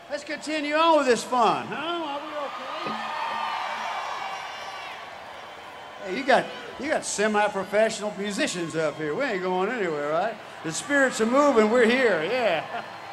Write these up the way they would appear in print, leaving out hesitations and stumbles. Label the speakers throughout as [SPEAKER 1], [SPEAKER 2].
[SPEAKER 1] Let's continue on with this fun, huh? Are we okay? Hey, you got semi-professional musicians up here. We ain't going anywhere, right? The spirits are moving. We're here. Yeah.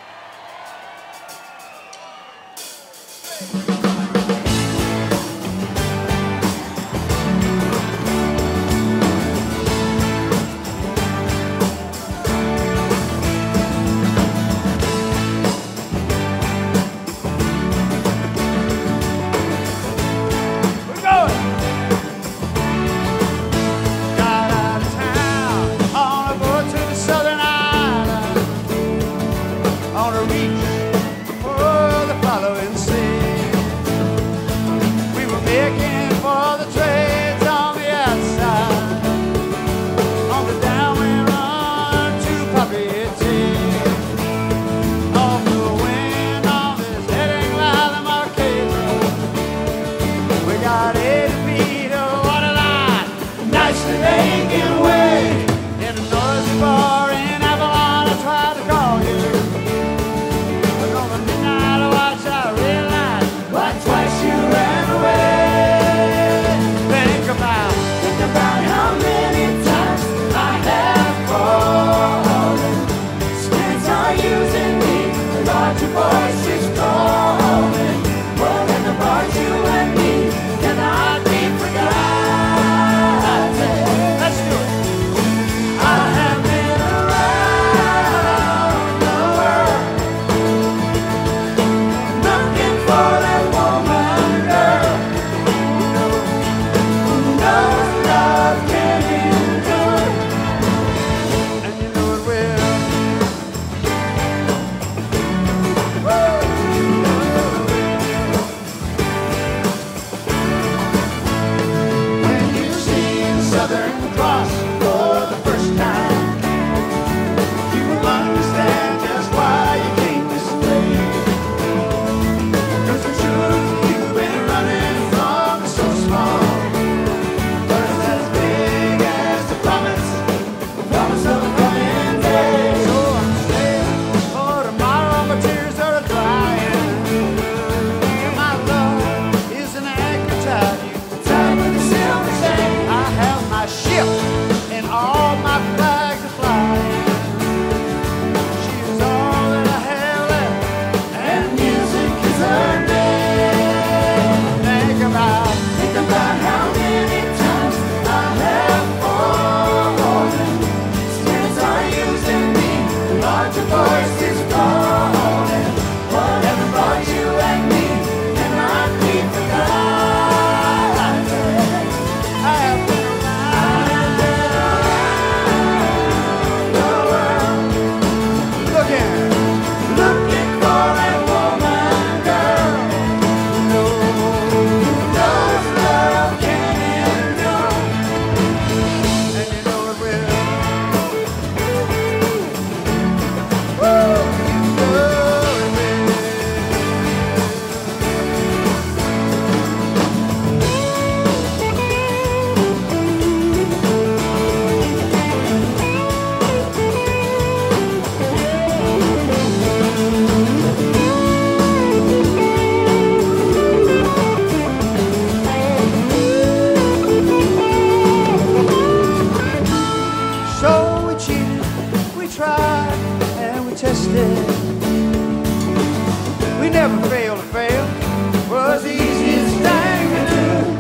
[SPEAKER 2] We never fail to fail. Was the easiest thing to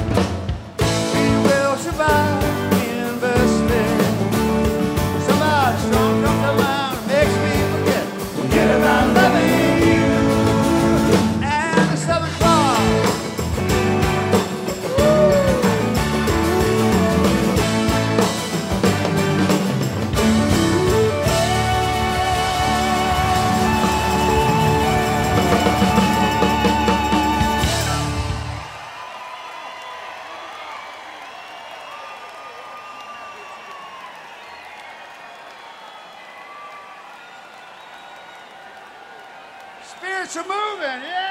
[SPEAKER 2] do. We will survive investing. Somebody strong comes around and makes me forget about loving you. And the Southern Cross. Spirits are moving, yeah!